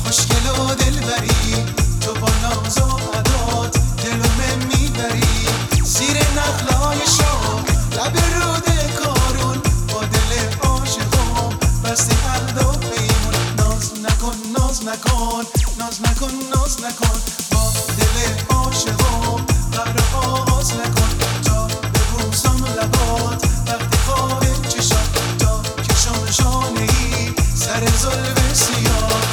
خوشگل و دلبری، تو با ناز و عدات دلم میبری. زیر نخلای شاه لب رود کارون، با دل عاشقم بسته قلب و پیمون. ناز نکن ناز نکن ناز نکن ناز نکن، با دل عاشقم قهر آغاز نکن. تا ببوسم لبات وقت خواب چشات، تا کشم شانه ای سر زلف سیاه.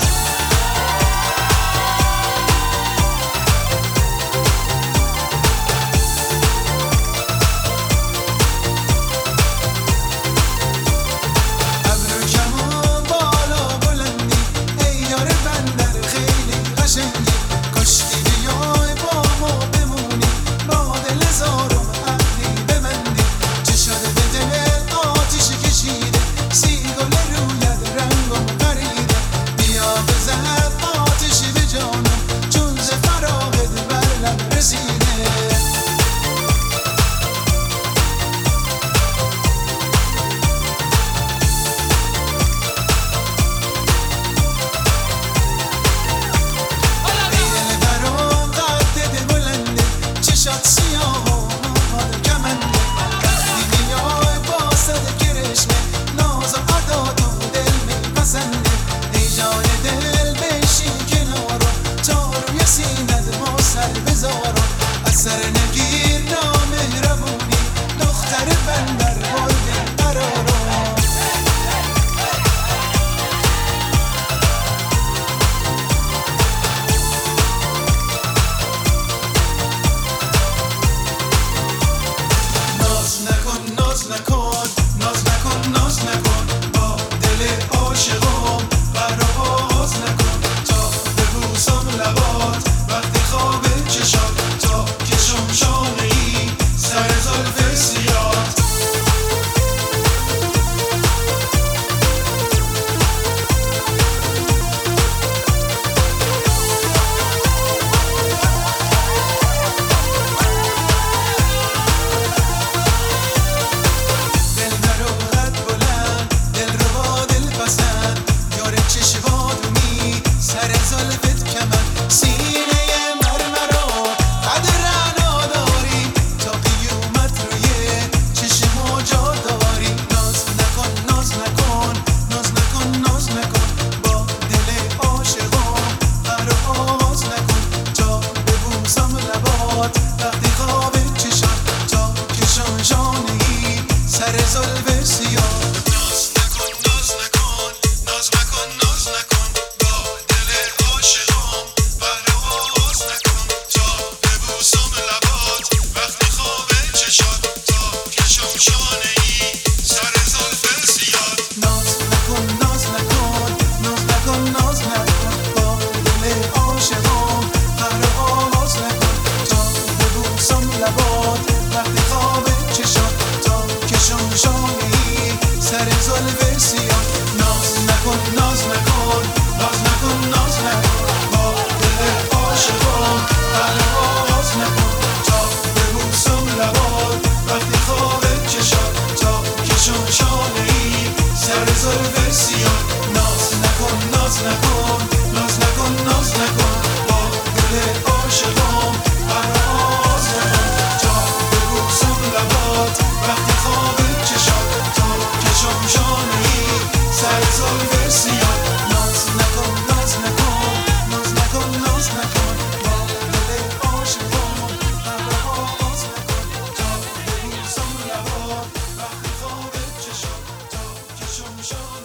سر نگیر نامهربونی، دختر بندر برده قرارو. ناز نکن ناز نکن ناز نکن ناز نکن، با دل عاشقم قهر آغاز نکن. تا ببوسم لبات وقت خواب چشات، تا کشم شانه ای سر زلف سیاه. دلبر و قد بلند، دل رو با دل پسند، یار چشماتونی سر زلفت کمند. سینه مرمرا قد رعنا داری، تا قیومت روی چشم جا داری. ناز نکن ناز نکن ناز نکن ناز نکن، با دل عاشقم قهر آغاز نکن. تا ببوسم لبات وقتی خواب چشات، تا کشم شانه ای سر زلف سیاه. ناز نکن ناز نکن ناز نکن ناز نکن، با دل عاشقم قهر آغاز نکن. تا ببوسم لبات وقتی خواب چشات، تا کشم شانه ای سر زلف سیاه. ناز نکن ناز نکن ناز نکن ناز نکن، با دل عاشقم قهر آغاز نکن. تا ببوسم لبات وقتی خواب چشات، تا کشم شانه ای سر زلف سیاه. ناز نکن ناز نکن ناز نکن ناز نکن، با دل عاشقم قهر آغاز نکن. تا ببوسم لبات وقتی خواب چشات، تا کشم شانه ای سر زلف سیاه. ناز نکن ناز نکن ناز نکن ناز نکن، با دل عاشقم قهر آغاز نکن. تا ببوسم لبات وقتی خواب چشات، تا کشم شانه ای سر زلف سیاه. ناز نکن ناز نکن ناز نکن ناز نکن، با دل عاشقم قهر آغاز نکن. تا ببوسم لبات وقتی خواب چشات، تا کشم شانه